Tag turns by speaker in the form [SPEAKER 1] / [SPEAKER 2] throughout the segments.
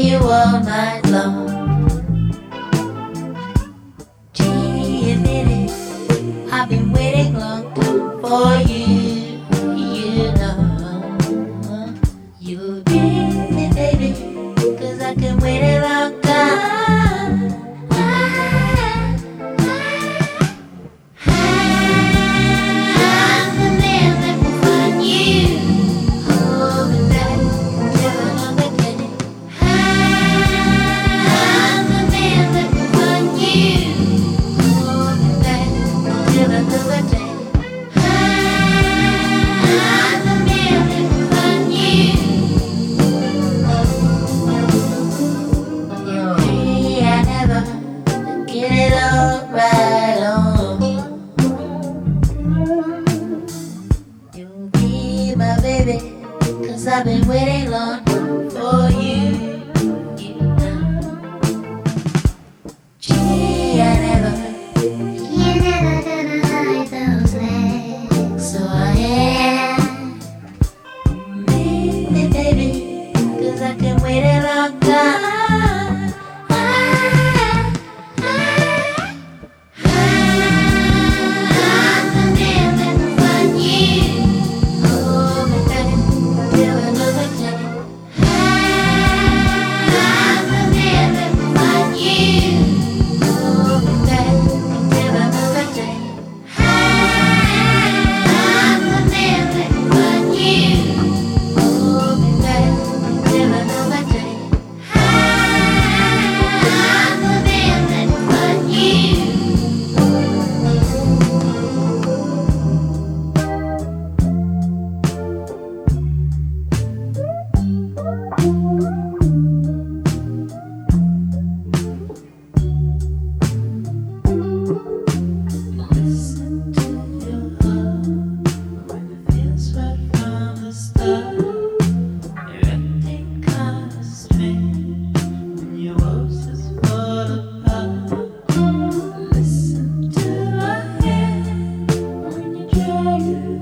[SPEAKER 1] you all night long. Gee, admit it, I've been waiting long time for you. You know, you'll give me, baby, 'cause I can wait a long time. I'm the man that will find you. Hold me back till another day. I'm the man that will find you. Hold me back till another day. I'm the man that will find you. You see, I never get it all right on. You'll be my baby, 'cause I've been waiting long for you. You know. Gee, I never, you never gonna hide those legs. So I am, meet me, baby, 'cause I can wait a long time. I'm the man that will find you. Hold me back till another day. I'm the man that will find you. Hold me back till another day. I'm the man that will find you. Hold me back till another day. I'm the man that will find you. Listen to your heart when it feels right from the start. You're acting kinda strange when your words just fall apart. Listen to my head when you drag it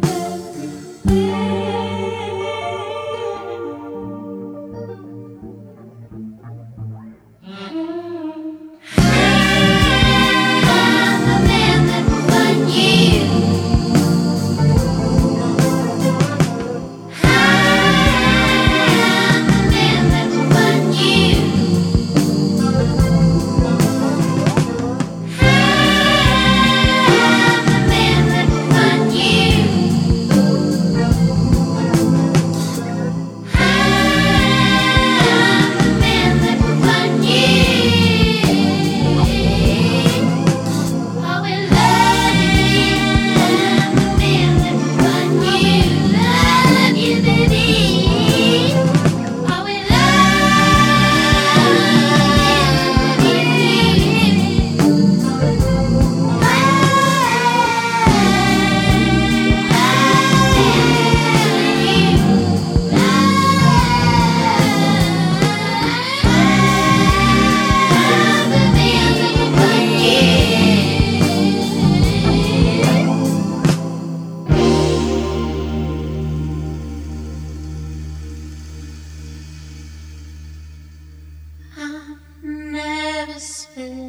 [SPEAKER 1] I'm the man that will find you. I'm the man that will find you. I'm the man that will find you. I'm the man that will find you. I will love you. I'm the man that will find you. Love you, baby. I will love you. I'm the man that will find you. I've never spent